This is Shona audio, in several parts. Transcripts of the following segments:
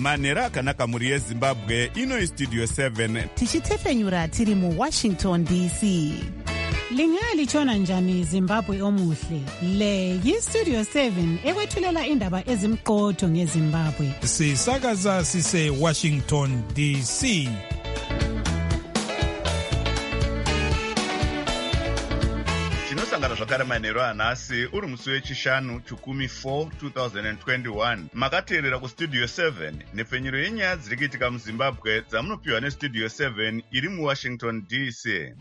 manhero akanaka mhuri yezimbabwe. Ino istudio 7 tichitefenyura tiri muWashington DC. Lingalitshona njani Zimbabwe omuhle? Le yistudio 7 ekwethulela indaba ezimqotho ngeZimbabwe. Sisakaza sise Washington DC. tinosangana zvakare manhero anhasi uri musi wechishanu chikumi 4 2021 makateerera kustudio 7 nepfenyuro yenyaya dziri kuitika muzimbabwe dzamunopiwa nestudio 7 iri muWashington DC.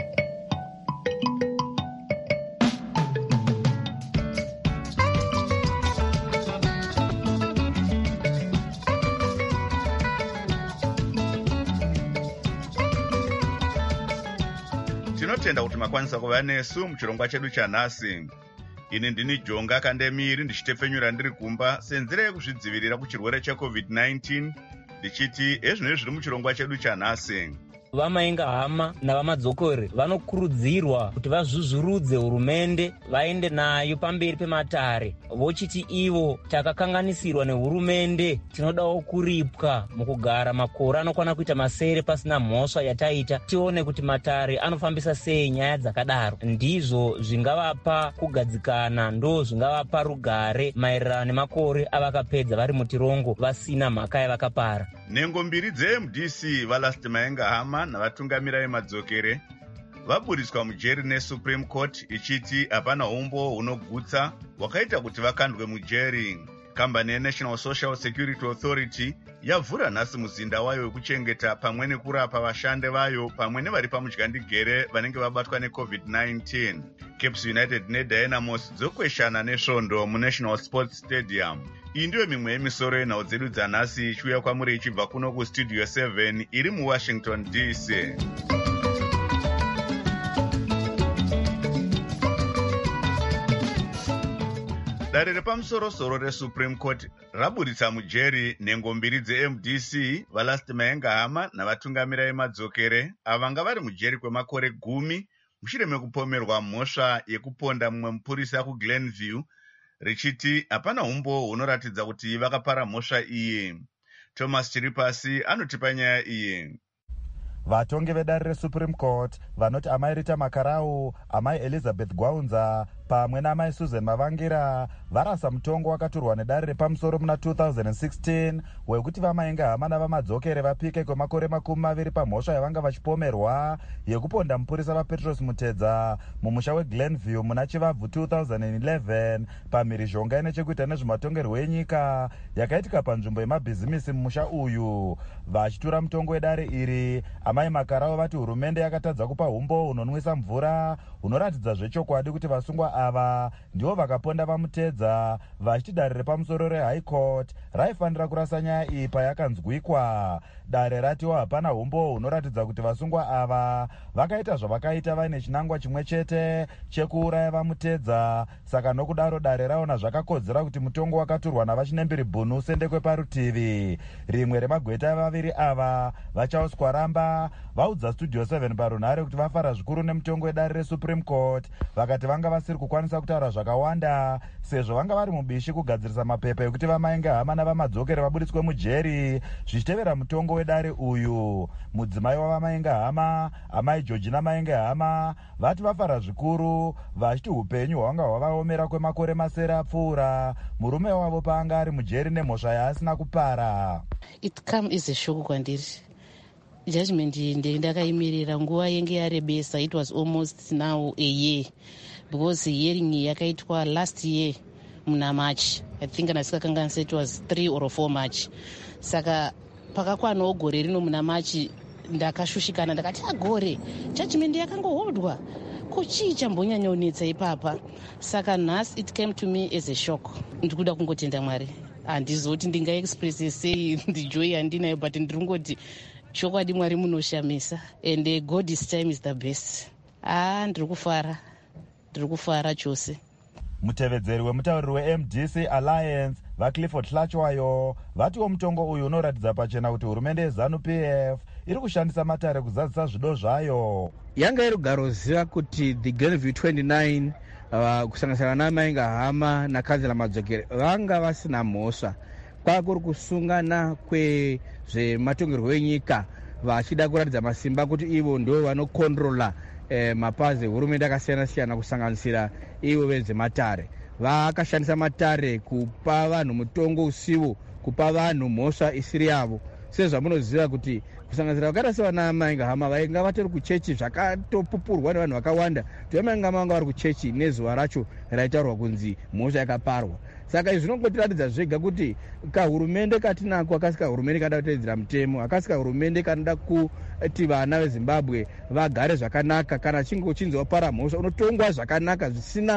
tinotenda kuti makwanisa kuva nesu muchirongwa chedu chanhasi. Ini ndini Jonga Kandemiri ndichitefenyura ndiri kumba senzira yekuzvidzivirira kuchirwere cheCovid-19 ndichiti ezvino zviri muchirongwa chedu chanhasi. Vamaenga hama navamadzokore vanokurudzirwa kuti vazvuzvurudze hurumende vaende nayo pamberi pematare vochiti ivo takakanganisirwa nehurumende tinodawo kuripwa mukugara makore anokwana kuita masere pasina mhosva yataita tione kuti matare anofambisa sei nyaya dzakadaro. Ndizvo zvingavapa kugadzikana, ndo zvingavapa rugare maererano nemakore avakapedza vari mutirongo vasina mhaka yavakapara. Nhengo mbiri dzeMDC vaLast Maenga Hama navatungamiri vemadzokere vaburiswa mujeri neSupreme Court ichiti hapana umbo hunogutsa hwakaita kuti vakandwe mujeri. Kambani yeNational Social Security Authority yavhura nhasi muzinda wayo wekuchengeta pamwe nekurapa vashande vayo pamwe nevari pamudyandigere vanenge vabatwa neCovid-19. Caps United neDynamos dzokweshana nesvondo muNational Sports Stadium. Iyi ndiyo mimwe yemisoro yenhau dzedu dzanhasi ichiuya kwamuri ichibva kuno kustudio 7 iri muWashington DC. Dare repamusoro-soro reSupreme Court raburitsa mujeri nhengo mbiri dzeMDC vaLast Maenga Hama navatungamiri vemadzokere avanga vari mujeri kwemakore 10 mushure mekupomerwa mhosva yekuponda mumwe mupurisa kuGlenview richiti hapana umbo hunoratidza kuti vakapara mhosva iyi. Thomas Chiripasi anotipa nyaya iyi. Vatongi vedare reSupreme Court vanoti amai Rita Makarau, amai Elizabeth Gwaunza pamwe namai Susan Mavangira varasa mutongo wakaturwa nedare repamusoro muna 2016 wekuti vamaenga hama navamadzokere vapike kwemakore 20 pamhosva yavanga vachipomerwa yekuponda mupurisa vaPetros Mutedza mumusha weGlenview muna chivabvu 2011 pamhirizhonga ine chekuita nezvematongerwo enyika yakaitika panzvimbo yemabhizimisi mumusha uyu. Vachitura mutongo wedare iri, amai Makarau vati hurumende yakatadza kupa umbo hunonwisa mvura hunoratidza zvechokwadi kuti vasungwa ava ndivo vakaponda vamutedza, vachiti dare repamusoro reHigh Court raifanira kurasa nyaya iyi payakanzwikwa. Dare ratiwo hapana umbo hunoratidza kuti vasungwa ava vakaita zvavakaita vaine chinangwa chimwe chete chekuuraya vamutedza, saka nokudaro dare raona zvakakodzera kuti mutongo wakaturwa navachinembiri bhunu usendekwe parutivi. Rimwe remagweta vaviri ava vachauswa ramba vaudza studio 7 parunhare kuti vafara zvikuru nemutongo wedare reSupreme Court, vakati vanga vasiri kukwanisa kutaura zvakawanda sezvo vanga vari mubishi kugadzirisa mapepa ekuti vamaenga hama navamadzokere vaburitswe mujeri zvichitevera mutongo wedare uyu. Mudzimai wavamaenga hama, amai Georgina Maenga Hama, vati vafara zvikuru vachiti upenyu hwanga hwavaomera kwemakore masere apfuura murume wavo paanga ari mujeri nemhosva yaasina kupara. It come as a shock kwandiri. Judgment ndakaimirira nguva yenge yarebesa. It was almost now a year because hearing yakaitwa last year muna March. I think nasikakanganisa it was 3 or 4 March. Saka pakakwanawo gore rino muna March ndakashushikana ndakati agore judgment yakangoholdwa kuchii chambonyanyaonetsa ipapa. Saka nhasi it came to me as a shock. Ndikuda kungotenda Mwari. Handizoti ndingaexpresse sei ndijoy handinayo, but ndiringoti chokwadi Mwari munoshamisa and God's time is the best. Ndiri kufara chose. Mutevedzeri wemutauriri weMDC Alliance vaClifford Hlachwayo vatiwo mutongo uyu unoratidza pachena kuti hurumende yeZANU-PF iri kushandisa matare kuzadzisa zvido zvayo. Yanga iri kugara ziva kuti the Glenview 29 kusanganisira namaenga hama nakanzela madzokere vanga vasina mhosva kwakuri kusungana kwezvematongerwo enyika vachida kuratidza masimba kuti ivo ndo vanokondrola mapazi ehurumende akasiyana-siyana kusanganisira ivo vezvematare. Vakashandisa matare kupa vanhu mutongo usiwo, kupa vanhu mhosva isiri yavo. Sezvamunoziva kuti kusanganisira vakaita sevana Mainga Hama vainga vatori kuchechi zvakatopupurwa nevanhu vakawanda kuti vamainga vanga vari kuchechi nezuva racho raitaurwa kunzi mhosva yakaparwa. Saka izvi zvinongotiratidza zvega kuti kahurumende katinako akasika hurumende kanoda kutedzera mutemo, akasika hurumende kanoda kuti vana veZimbabwe vagare zvakanaka. Kana chinge uchinzi wapara mhosva unotongwa zvakanaka zvisina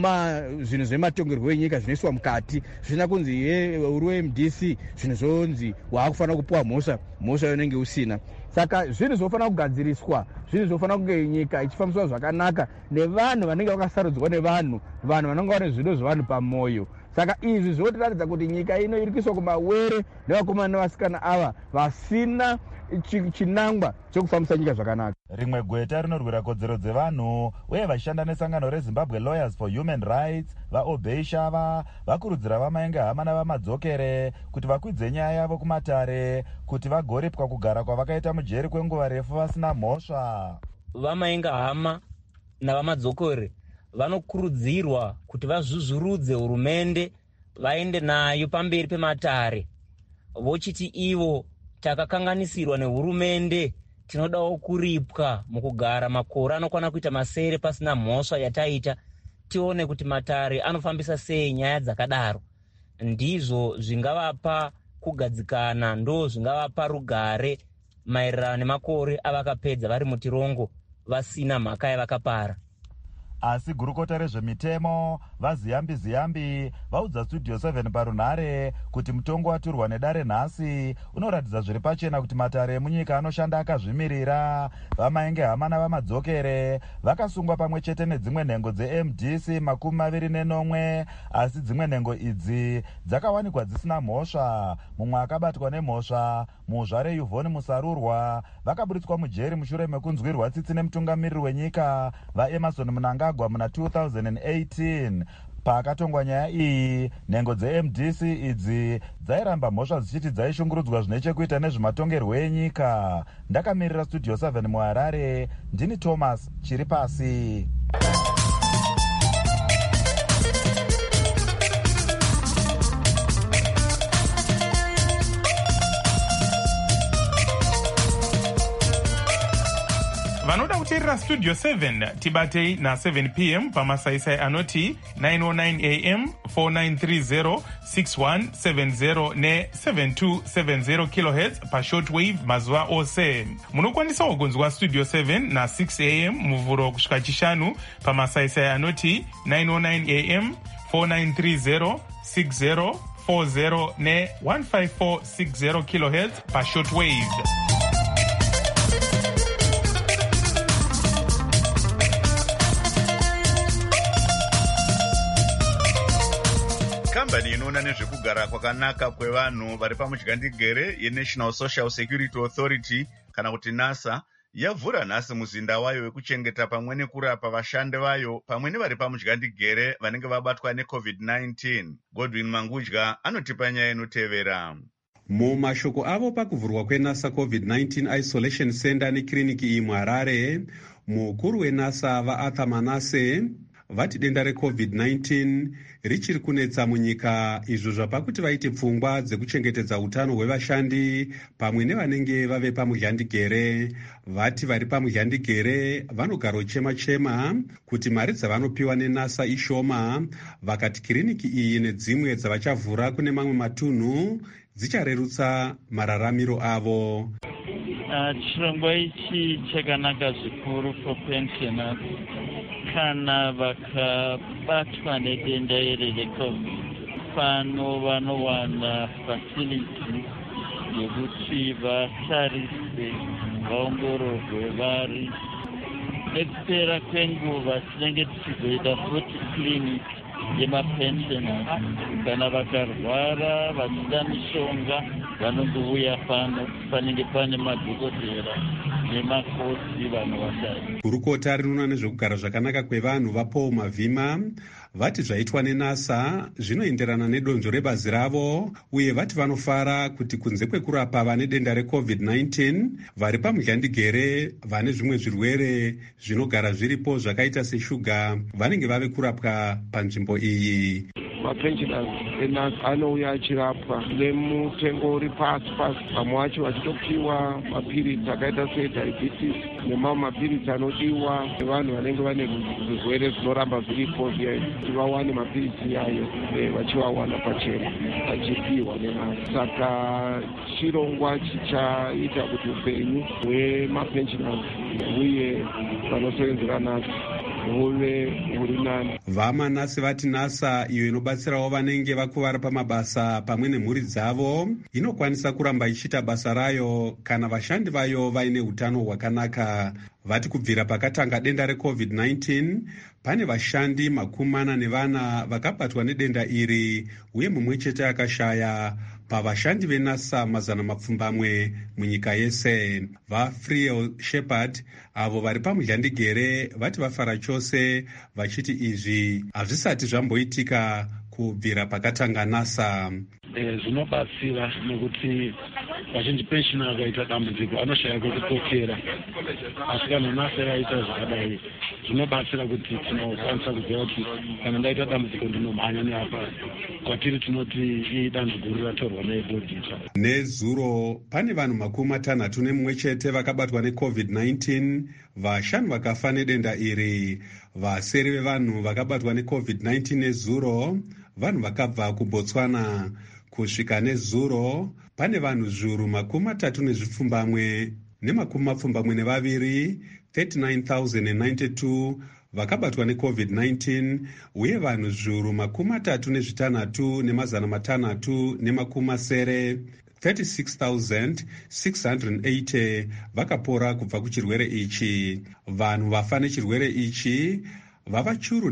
zvinhu zvematongerwo enyika zvinoiswa mukati, zvisina kunzi uri MDC zvinhu zvonzi waakufanira kupuwa mhosva unenge usina. Saka zvinhu zvofanira kugadziriswa, zvinhu zvofanira kunge nyika ichifambiswa zvakanaka nevanhu vanenge vakasarudzwa nevanhu vanenge vane zvido zvevanhu pamwoyo. Saka izvi zvinotiratidza kuti nyika ino iri kuiswa kumawere nevakomana nevasikana ava vasina chinangwa chokufambisa nyika zvakanaka. Rimwe gweta rinorwira kodzero dzevanhu uye vachishanda nesangano reZimbabwe Lawyers for Human Rights vaObey Shava vakurudzira vaMainga Hama navamadzokere kuti vakwidze nyaya yavo kumatare kuti vagoripwa kugara kwavakaita mujeri kwenguva refu vasina mhosva. VaMainga Hama navamadzokere vanokurudzirwa kuti vazvuzvurudze hurumende vaende nayo pamberi pematare vochiti ivo takakanganisirwa nehurumende, tinodawo kuripwa mukugara makore anokwana kuita masere pasina mhosva yataita, tione kuti matare anofambisa sei nyaya dzakadaro. Ndizvo zvingavapa kugadzikana, ndo zvingavapa rugare maererano nemakore avakapedza vari mutirongo vasina mhaka yavakapara. Asi gurukota rezvemitemo vaZiyambi vaudza Studio 7 parunhare kuti mutongo waturwa nedare nhasi unoratidza zviri pachena kuti matare emunyika anoshanda akazvimirira. VaMainga Hama navamadzokere vakasungwa pamwe chete nedzimwe nhengo dzeMDC 29, asi dzimwe nhengo idzi dzakawanikwa dzisina mhosva. Mumwe akabatwa nemhosva, muzvare Yvonne Musarurwa, vakaburitswa mujeri mushure mekunzwirwa tsitsi nemutungamiriri wenyika vaEmerson Mnangagwa muna 2018. Pakatongwa nyaya iyi, nhengo dzeMDC idzi dzairamba mhosva dzichiti dzaishungurudzwa zvine chekuita nezvematongerwo enyika. Ndakamirira Studio 7 muHarare, ndini Thomas Chiripasi. vanoda kuteerera Studio 7 tibatei na7 p.m. pamasaisai anoti 909 am 4930 6170 ne7270 kHz pashortwave mazuva ose. Munokwanisawo kunzwa Studio 7 na6 am muvhuro kusvika chishanu pamasaisai anoti 909 am 4930 6040 ne15460 kHz pashortwave. kambani inoona nezvekugara kwakanaka kwevanhu vari pamudyandegere yeNational Social Security Authority kana kuti NASA yavhura nhasi muzinda wayo wekuchengeta pamwe nekurapa vashandi vayo pamwe nevari pamudyandegere vanenge vabatwa neCovid-19. Godwin Mangudya anotipa nyaya inotevera. Mumashoko avo pakuvhurwa kweNASA COVID-19 Isolation Center nekiriniki iyi muHarare, mukuru weNASA vaArthur Manase vati denda reCovid-19 richiri kunetsa munyika, izvo zvapa kuti vaite pfungwa dzekuchengetedza utano hwevashandi pamwe nevanenge vave pamudyandegere. Vati vari pamudyandegere vanogara chema kuti mari dzavanopiwa neNASA ishoma, vakati kiriniki iyi nedzimwe dzavachavhura kune mamwe matunhu dzicharerutsa mararamiro avo. Chirongwa ichi chakanaka zvikuru for pensioners kana vakabatwa nedenda iri reCovid. Pano vanowana facility yekuti vatarise, vaongororwe vari. Nekupera kwenguva tinenge tichizoita futi clinic yemapensioners. Kana vakarwara vachida mishonga vanongouya pano panenge pane madhokodhera nemakosi vanhu vashaya. Gurukota rinoona nezvekugara zvakanaka kwevanhu vaPaul Mavhima vati zvaitwa neNASA zvinoenderana nedonzvo rebazi ravo, uye vati vanofara kuti kunze kwekurapa vane denda reCOVID-19 vari pamudyandigere vane zvimwe zvirwere zvinogara zviripo zvakaita seshuga vanenge vave kurapwa panzvimbo iyi. Mapensioners eNASA anouya achirapwa nemutengo uri pasi pasi, vamwe vacho vachitopiwa mapiritsi akaita sediabetes nemamwe mapiritsi anodiwa nevanhu vanenge vane zvirwere zvinoramba zviripo kuti vawane mapiritsi iyayo vachivawana pachena vachipiwa neNASA. Saka chirongwa chichaita kuti upenyu hwemapensioners uye vanosevenzera NASA huve huri nani. VaManase vati NASA, iyo inobatsirawo vanenge vakuvara pamabasa pamwe nemhuri dzavo, inokwanisa kuramba ichiita basa rayo kana vashandi vayo vaine utano hwakanaka. Vati kubvira pakatanga denda reCOVID-19 pane vashandi 40 vakabatwa nedenda iri, uye mumwe chete akashaya pavashandi veNASA 200 munyika yese. VaFriel Shepherd avo vari pamudyandigere vati vafara chose, vachiti izvi hazvisati zvamboitika kubvira pakatanga NASA. Zvinobatsira nekuti vazhinji pension akaita dambudziko anoshaya kwekukokera, asi kana NASA yaita zvakadai zvinobatsira kuti tinokwanisa kuziva kuti kana ndaita dambudziko ndinomhanya neapa kwatiri tinoti idanho guru ratorwa neBhodhisa. Nezuro pane vanhu 61 chete vakabatwa neCOVID-19, vashanu vakafa nedenda iri. Vaseri vevanhu vakabatwa neCOVID-19 nezuro vanhu vakabva kuBotswana. Kusvika nezuro pane vanhu zviuru 37 ne222 39,092 vakabatwa neCOVID-19, uye vanhu zviuru 36 ne680 36,680 vakapora kubva kuchirwere ichi. Vanhu vafa nechirwere ichi vava churu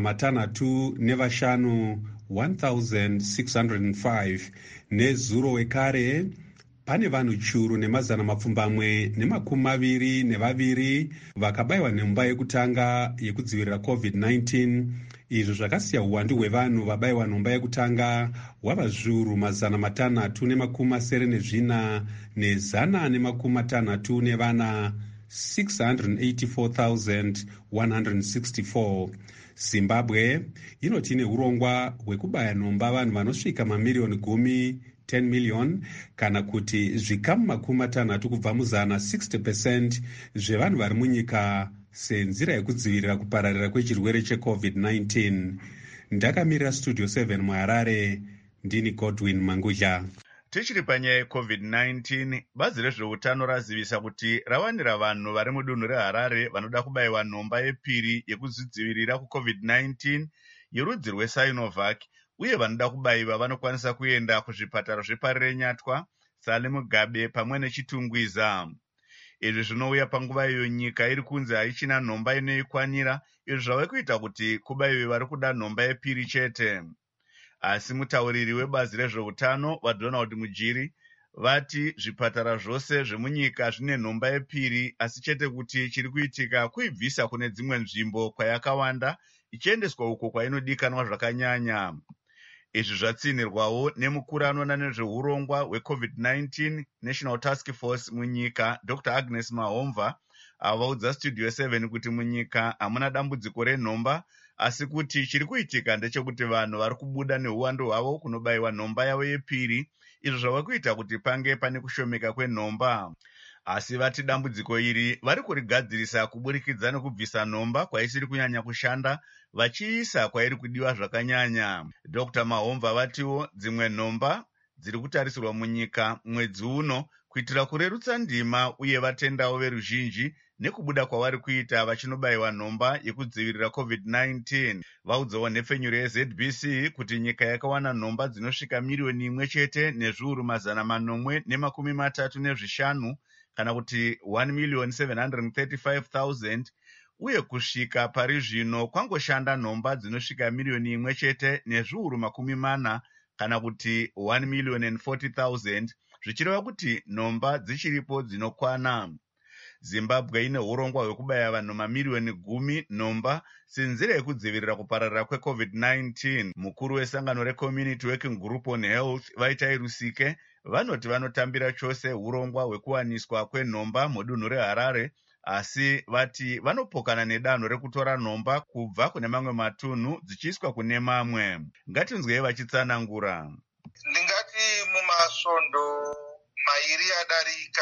ne605 1,605. Nezuro wekare pane vanhu churu ne222 vakabayiwa nhomba yekutanga yekudzivirira COVID-19. Izvo zvakasiya uwandu hwevanhu vabayiwa nhomba yekutanga hwava zviuru 684 ne164 684,164. Zimbabwe inoti ine urongwa hwekubaya nhomba vanhu vanosvika mamiriyoni 10 million, kana kuti zvikamu 60 kubva muzana 60% zvevanhu vari munyika senzira yekudzivirira kupararira kwechirwere cheCOVID-19. Ndakamirira Studio 7 muHarare, ndini Godwin Mangudya. Tichiri panyaya yeCOVID-19, bazi rezveutano razivisa kuti rawanira vanhu vari mudunhu reHarare vanoda kubayiwa nhomba yepiri yekuzvidzivirira kuCOVID-19 yerudzi rweSinovac, uye vanoda kubayiwa vanokwanisa kuenda kuzvipatara zveParirenyatwa, Sale Mugabe pamwe neChitungwiza. Izvi zvinouya panguva iyo nyika iri kunzi haichina nhomba inoikwanira, izvo zvave kuita kuti kubayiwe vari kuda nhomba yepiri chete. Asi mutauriri webazi rezveutano vaDonald Mujiri vati zvipatara zvose zvemunyika zvine nhomba yepiri, asi chete kuti chiri kuitika kuibvisa kune dzimwe nzvimbo kwayakawanda ichiendeswa uko kwainodikanwa zvakanyanya. Izvi zvatsinirwawo nemukuru anoona nezveurongwa hweCOVID-19 National Task Force munyika, Dr. Agnes Mahomva, avaudza Studio 7 kuti munyika hamuna dambudziko renhomba, asi kuti chiri kuitika ndechekuti vanhu vari kubuda neuwandu hwavo kunobayiwa nhomba yavo yepiri, izvo zvava kuita kuti pange pane kushomeka kwenhomba. Asi vati dambudziko iri vari kurigadzirisa kuburikidza nekubvisa nhomba kwaisiri kunyanya kushanda vachiisa kwairi kudiwa zvakanyanya. Dr. Mahomva vatiwo dzimwe nhomba dziri kutarisirwa munyika mwedzi uno kuitira kurerutsa ndima, uye vatendawo veruzhinji nekubuda kwavari kuita vachinobayiwa nhomba yekudzivirira COVID-19. Vaudzawo nhepfenyuro yeZBC kuti nyika yakawana nhomba dzinosvika miriyoni 1 chete nezviuru 835 kana kuti 1,735,000, uye kusvika pari zvino kwangoshanda nhomba dzinosvika miriyoni 1 chete nezviuru 40 kana kuti 1,040,000, zvichireva kuti nhomba dzichiripo dzinokwana. Zimbabwe ine urongwa hwekubaya vanhu mamiriyoni 10 nhomba senzira yekudzivirira kupararira kweCovid-19. Mukuru wesangano reCommunity Working Group on Health Vaitai Rusike vanoti vanotambira chose urongwa hwekuwaniswa kwenhomba mudunhu reHarare, asi vati vanopokana nedanho rekutora nhomba kubva kune mamwe matunhu dzichiiswa kune mamwe. Ngatinzwei vachitsanangura. Ndingati mumasvondo mairi adarika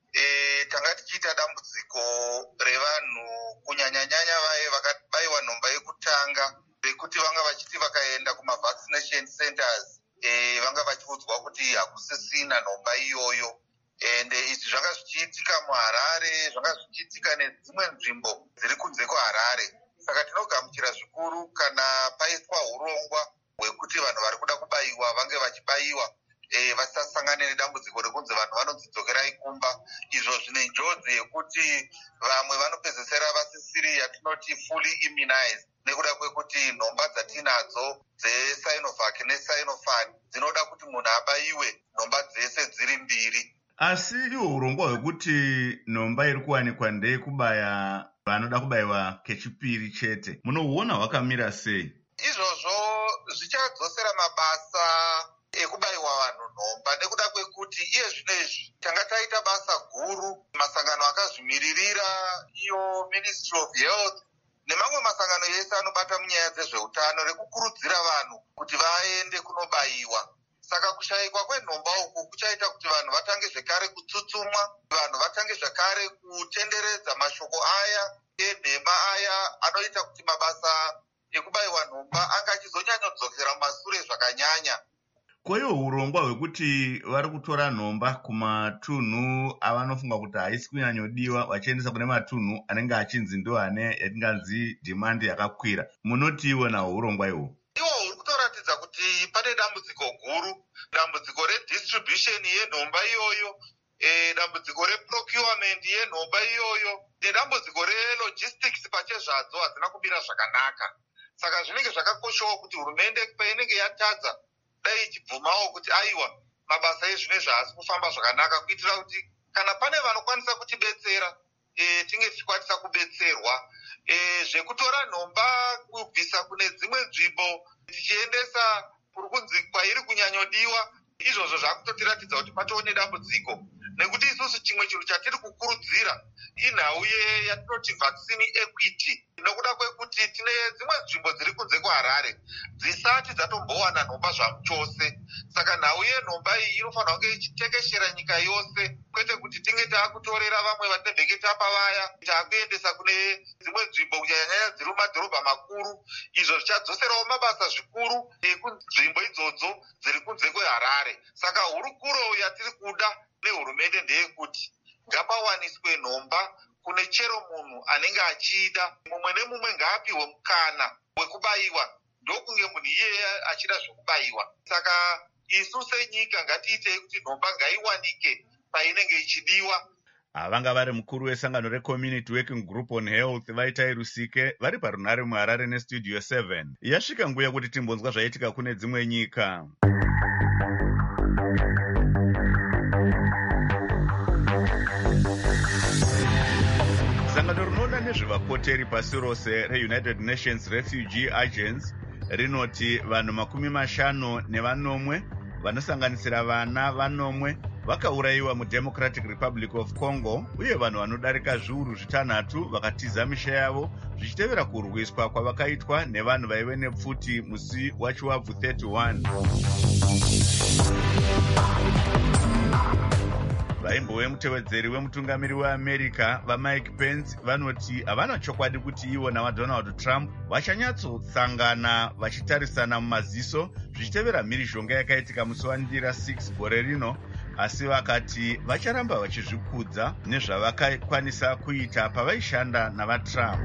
tanga tichiita dambudziko revanhu kunyanyanyanya vaye vakabayiwa nhomba yekutanga rekuti vanga vachiti vakaenda kumavaccination centers vanga vachiudzwa kuti hakusisina nhomba iyoyo. Izvi zvanga zvichiitika muHarare, zvanga zvichiitika nedzimwe nzvimbo dziri kunze kweHarare. Saka tinogamuchira zvikuru kana paitwa urongwa hwekuti vanhu vari kuda kubayiwa vange vachibayiwa vasasangane nedambudziko rekunzi vanhu vanodzidzokerai kumba. Izvo zvine njodzi yekuti vamwe vanopedzesera vasisiri yatinoti fully immunized nekuda kwekuti nhomba dzatinadzo dzeSinovac neSinopharm dzinoda kuti munhu abayiwe nhomba dzese dziri mbiri. Asi iwo urongwa hwekuti nhomba iri kuwanikwa ndeyekubaya vanoda kubayiwa kechipiri chete, munohuona hwakamira sei? Izvozvo zvichadzosera mabasa ekubayiwa vanhu nhomba nekuda kwekuti iye zvinezvi tanga taita basa guru, masangano akazvimiririra, iyo Ministry of Health nemamwe masangano yese anobata munyaya dzezveutano rekukurudzira vanhu kuti vaende kunobayiwa. Saka kushayikwa kwenhomba uku kuchaita kuti vanhu vatange zvekare kutsutsumwa, vanhu vatange zvekare kutenderedza mashoko aya enhema aya anoita kuti mabasa ekubayiwa nhomba anga achizonyanyadzokera mumasure zvakanyanya. Koiwo urongwa hwekuti vari kutora nhomba kumatunhu avanofunga kuti haisi kunyanyodiwa vachiendesa kune matunhu anenge achinzi ndo ane yatinganzi dhimandi yakakwira, munotiwo nawo urongwa ihwo? Iwo huri kutoratidza kuti pane dambudziko guru, dambudziko redistribution yenhomba iyoyo, dambudziko reprocurement yenhomba iyoyo, nedambudziko relogistics pachezvadzo hadzina kumira zvakanaka. Saka zvinenge zvakakoshawo kuti hurumende painenge yatadza dai ichibvumawo kuti aiwa mabasa ezvinezvi haasi kufamba zvakanaka, kuitira kuti kana pane vanokwanisa kutibetsera tinge tichikwanisa kubetserwa. Zvekutora nhomba kubvisa kune dzimwe nzvimbo tichiendesa kuri kunzi kwairi kunyanyodiwa, izvozvo zvakutotiratidza kuti patoo nedambudziko, nekuti isusu chimwe chinhu chatiri kukurudzira inhau yatinoti vaccine equity, nokuda kwekuti tine dzimwe nzvimbo dziri kunze kweHarare dzisati dzatombowana nhomba zvamuchose. Saka nhau yenhomba iyi inofanira kunge ichitekeshera nyika yose, kwete kuti tinge taakutorera vamwe vatinenge tapa vaya taakuendesa kune dzimwe nzvimbo kunyanyanyanya dziri mumadhorobha makuru. Izvo zvichadzoserawo mabasa zvikuru kunzvimbo idzodzo dziri kunze kweHarare. Saka hurukuro yatiri kuda nehurumende ndeyekuti ngapawaniswe nhomba kune chero munhu anenge achida. Mumwe nemumwe ngaapiwe mukana wekubayiwa ndokunge munhu iyeye achida zvekubayiwa. Saka isu senyika ngatiitei kuti nhomba ngaiwanike painenge ichidiwa. Vanga vari mukuru wesangano reCommunity Working Group on Health Vaitai Rusike vari parunhare muHarare neStudio 7. Yasvika nguva kuti timbonzwa zvaitika kune dzimwe nyika. Sangano rinoona nezvevapoteri pasi rose reUnited Nations Refugee Agency rinoti vanhu 50 vanosanganisira vana 4 vakaurayiwa muDemocratic Republic of Congo, uye vanhu vanodarika zviuru 6 vakatiza misha yavo zvichitevera kurwiswa kwavakaitwa nevanhu vaive nepfuti musi waChiwabvu 31. Vaimbove mutevedzeri wemutungamiri weAmerica vaMike Pence vanoti havana chokwadi kuti ivo navaDonald Trump vachanyatsosangana vachitarisana mumaziso zvichitevera mhirizhonga yakaitika musi waNdira 6 gore rino, asi vakati vacharamba vachizvikudza nezvavakakwanisa kuita pavaishanda navaTrump.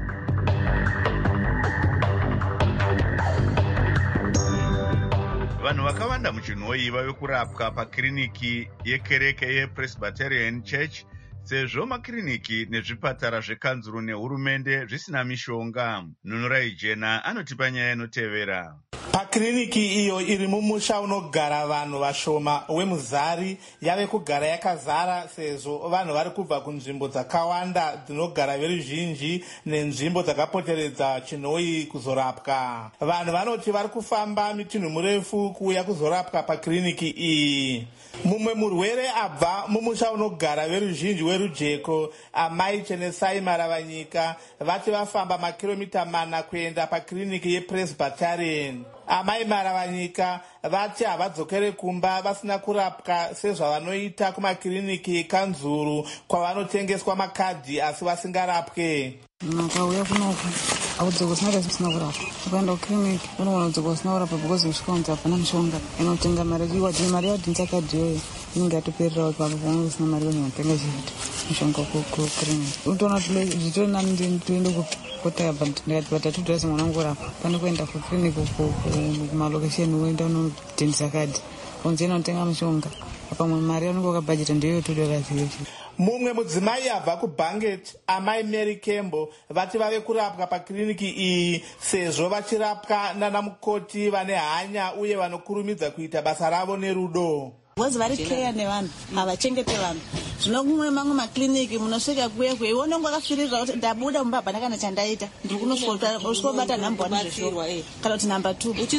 Vanhu vakawanda muchinhoi vave kurapwa pakiriniki yekereke yePresbyterian Church sezvo makiriniki nezvipatara zvekanzuru nehurumende zvisina mishonga. Nunurai Jena anotipa nyaya inotevera. pakiriniki iyo iri mumusha unogara vanhu vashoma weMuzari yave kugara yakazara sezvo vanhu vari kubva kunzvimbo dzakawanda dzinogara veruzhinji nenzvimbo dzakapoteredza Chinhoyi kuzorapwa. Vanhu vanoti vari kufamba mitunhu murefu kuuya kuzorapwa pakiriniki iyi. Mumwe murwere abva mumusha unogara veruzhinji weRujeko, amai Chenesai Maravanyika, vati vafamba makiromita 4 kuenda pakiriniki yePresbyterian. Amai Maravanyika vati havadzokere kumba vasina kurapwa sezvavanoita kumakiriniki eKanzuru kwavanotengeswa makadhi asi vasingarapwe. Ukauya kunoku haudzoka usina usina kurapwa, ukaenda kukiriniki unoona udzoka usina kurapwa because usvika kunzi hapana mishonga inotenga mari wadini mari yadhinza kadhi yoyo inenge yatopererawo ipapo paunenge usina mari yaunotenga chihito mishonga kukiriniki. Unotoona kuti zvitori nani toende kukota bata tudhasi mwana wangu kurapwa pane kuenda kukiriniki kumalokesheni uenda unodhinza kadhi unzi inotenga mishonga pamwe mari yaunenge wakabhajeta ndiyo todorasiyo. Mumwe mudzimai abva kuBanget, amai Mary Kembo, vati vave kurapwa pakiriniki iyi sezvo vachirapwa nana mukoti vane hanya uye vanokurumidza kuita basa ravo nerudo. Vozi vari keya nevanhu havachengete vanhu. Zvino kumwe mamwe makiriniki munosvika kuye unonge wakafirira kuti ndabuda mumba hapana kana chandaita ndiri kunosvika namba 1 zveshuwa kana kuti namba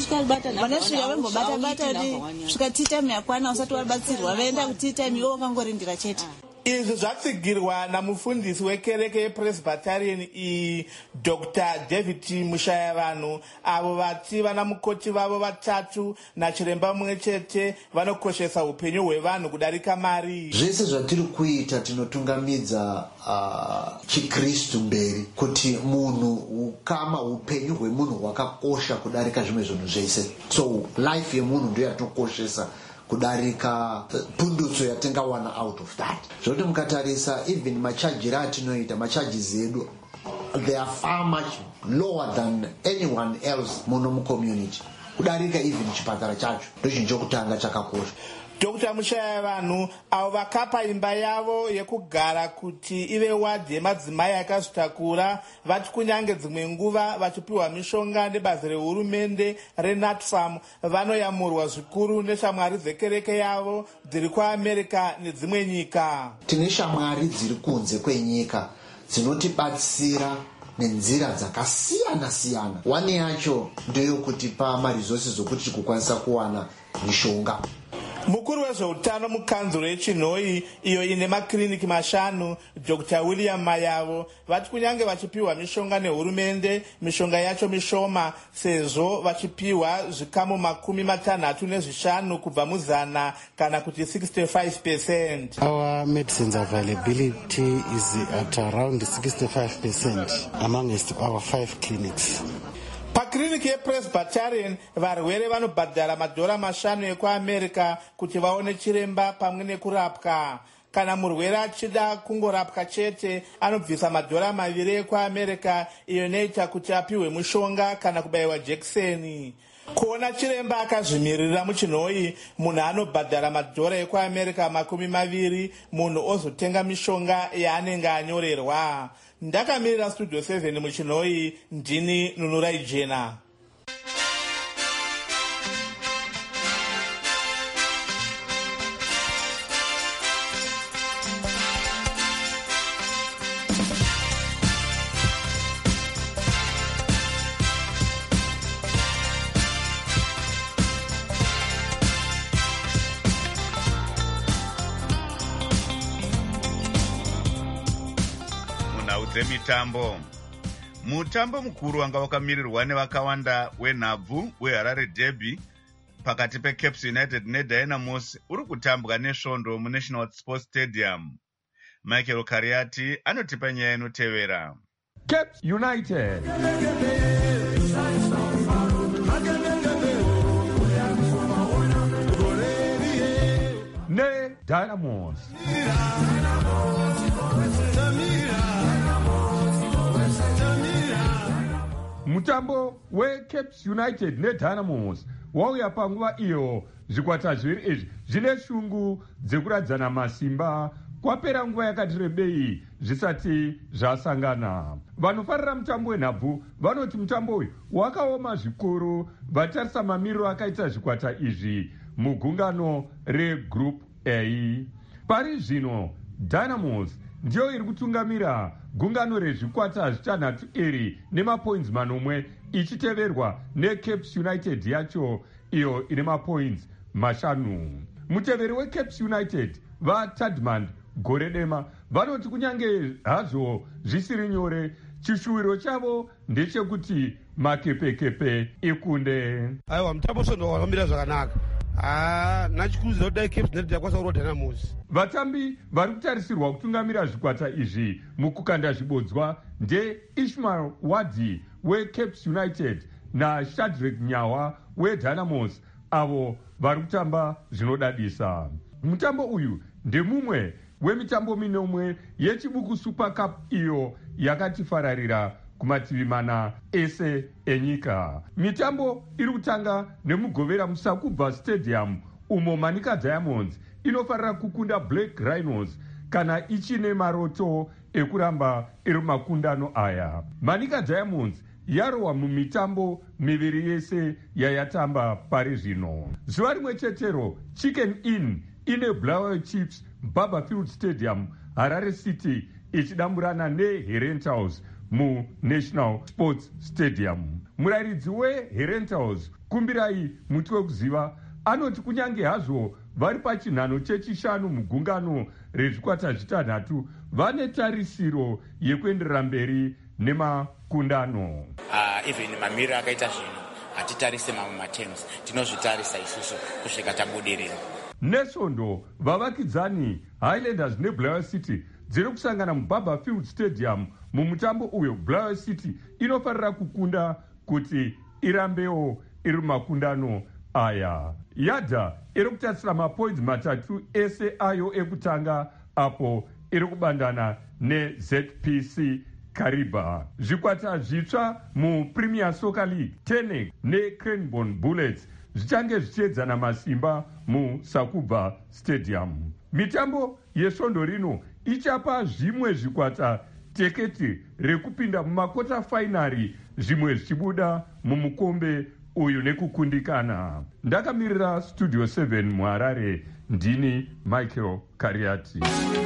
2 vanosvika vembobata kuti svika tea time yakwana usati wabatsirwa vaenda kutea time iwo wakangorindira chete. Izvi zvatsigirwa namufundisi wekereke yePresbyterian iyi Dr. David Mushayavanhu, avo vati vana mukoti vavo 3 nachiremba mumwe chete vanokoshesa upenyu hwevanhu kudarika mari. Zvese zvatiri kuita tinotungamidza chiKristu mberi kuti munhu ukama upenyu hwemunhu hwakakosha kudarika zvimwe zvinhu zvese. So life yemunhu ndiyo yatokoshesa kudarika pundutso yatingawana out of that. Zvoti mukatarisa even machajira atinoita macharges edu they are far much lower than anyone else muno mucommunity kudarika even chipatara chacho ndochinhu chokutanga chakakosha. Dr. Mushayavanhu avo vakapa imba yavo yekugara kuti ive wadhi yemadzimai akazvitakura vati kunyange dzimwe nguva vachipiwa mishonga nebazi rehurumende reNatfarm vanoyamurwa zvikuru neshamwari dzekereke yavo dziri kuAmerica nedzimwe nyika. Tine shamwari dziri kunze kwenyika dzinotibatsira nenzira dzakasiyana siyana. One yacho ndeyokutipa maresources okuti tikukwanisa kuwana mishonga. Mukuru wezveutano mukanzuro yeChinhoyi iyo ine makiriniki 5, Dr. William Mayavo, vati kunyange vachipiwa mishonga nehurumende, mishonga yacho mishoma sezvo vachipiwa zvikamu 65 kubva muzana kana kuti 65%. Our medicines availability is at around 65% amongst our 5 clinics. Pakiriniki yePresbyterian varwere vanobhadhara $5 ekuAmerica kuti vaone chiremba pamwe nekurapwa. Kana murwere achida kungorapwa chete anobvisa $2 ekuAmerica iyo inoita kuti apiwe mushonga kana kubayiwa jekiseni. Kuona chiremba akazvimirira muChinhoyi munhu anobhadhara $20 ekuAmerica 20 munhu ozotenga mishonga yaanenge anyorerwa. Ndakamirira Studio 7 muChinhoyi, ndini Nunurai Jena. Mitambo. Mutambo mukuru wanga wakamirirwa nevakawanda wenhabvu weHarare Derby pakati peCaps United neDynamos uri kutambwa nesvondo muNational Sports Stadium. Michael Kariati anotipa nyaya inotevera. Caps United neDynamos. Mutambo weCaps United neDynamos wauya panguva iyo zvikwata zviviri izvi zvine shungu dzekuradzana masimba kwapera nguva yakati rebei zvisati zvasangana. vanofarira mutambo wenhabvu vanoti mutambo uyu wakaoma zvikuru, vatarisa mamiriro akaita zvikwata izvi mugungano regroup A. Pari zvino Dynamos ndiyo iri kutungamira gungano rezvikwata zvitanhatu iri nemapoints 9, ichiteverwa neCapes United yacho iyo ine mapoints 5. Muteveri weCapes United vaTadman gore dema vanoti kunyange hazvo zvisiri nyore, chishuwiro chavo ndechekuti makepekepe ikunde. Aiwa, mutambo sondo wakamira zvakanaka. Nachikurudzira kudai Cape United yakwanisa kurwa Dynamos. Vatambi vari kutarisirwa kutungamira zvikwata izvi mukukanda zvibodzwa ndeIshmael Wadi weCapes United naShadrack Nyawa weDynamos, avo vari kutamba zvinodadisa. Mutambo uyu ndemumwe wemitambo minomwe yechibuku Super Cup iyo yakatifararira kumativi mana ese enyika. Mitambo iri kutanga nemugovera muSakubva Stadium umo Manika Diamonds inofarira kukunda Black Rhinos kana ichine maroto ekuramba iri makundano aya. Manika Diamonds yarohwa mumitambo miviri yese yayatamba pari zvino. Zuva rimwe chetero Chicken Inn ine Bulawayo Chiefs Barberfield Stadium, Harare City ichidamburana neHerentals muNational Sports Stadium. Murairidzi weHerentals Kumbirai Muti Wekuziva anoti kunyange hazvo vari pachinhano chechishanu mugungano rezvikwata zvitanhatu vane tarisiro yekuenderera mberi nemakundano. Even mamiriro akaita zvino hatitarise mamwe matems, tinozvitarisa isusu kusvika tabudirira. Nesvondo vavakidzani Highlanders neBulawayo City dziri kusangana muBarberfield Stadium mumutambo uyo. Bulawayo City inofarira kukunda kuti irambewo iri makundano aya. Yadha iri kutarisira mapoints 3 ese ayo ekutanga apo iri kubandana neZPC Kariba. Zvikwata zvitsva muPremier Soccer League, Tenek neCranbourne Bullets zvichange zvichiedzana masimba muSakubva Stadium. Mitambo yesvondo rino ichapa zvimwe zvikwata teketi rekupinda mumakota fainari, zvimwe zvichibuda mumukombe uyu nekukundikana. Ndakamirira Studio 7 muHarare, ndini Michael Kariati.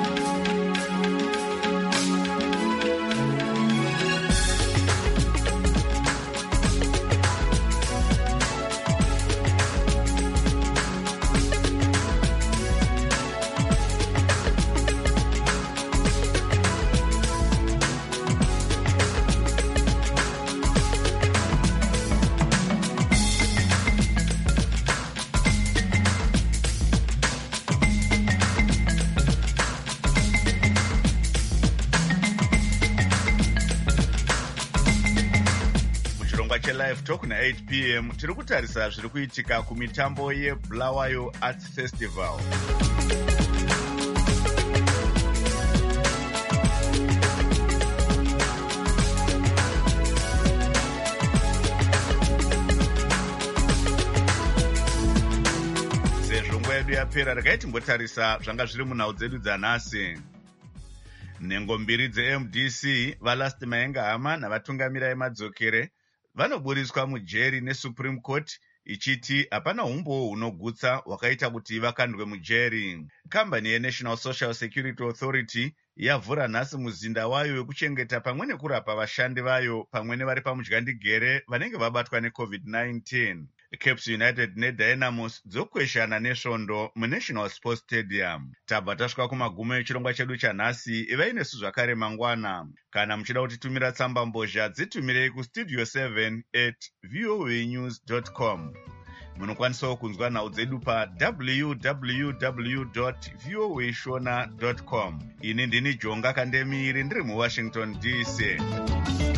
Live Talk na 8 p.m. tiri kutarisa zviri kuitika kumitambo yeBulawayo Arts Festival. Sezvo nguva yedu yapera, regai timbotarisa zvanga zviri munhau dzedu dzanhasi. Nhengo mbiri dzeMDC vaLast Maenga Hama navatungamira emadzokere vanoburiswa mujeri neSupreme Court ichiti hapana umbowo hunogutsa hwakaita kuti vakandwe mujeri. Kambani yeNational Social Security Authority yavhura nhasi muzinda wayo wekuchengeta pamwe nekurapa vashandi vayo pamwe nevari pamudyandigere vanenge vabatwa neCovid-19. Capes United neDynamos dzokweshana nesvondo muNational Sports Stadium. Tabva tasvika kumagumo echirongwa chedu chanhasi. Ivai nesu zvakare mangwana. Kana muchida kutitumira tsamba mbozha dzitumirei kustudio 7@voanews.com. Munokwanisawo kunzwa nhau dzedu www.voashona.com. Ini ndini Jonga Kandemiri ndiri muWashington DC.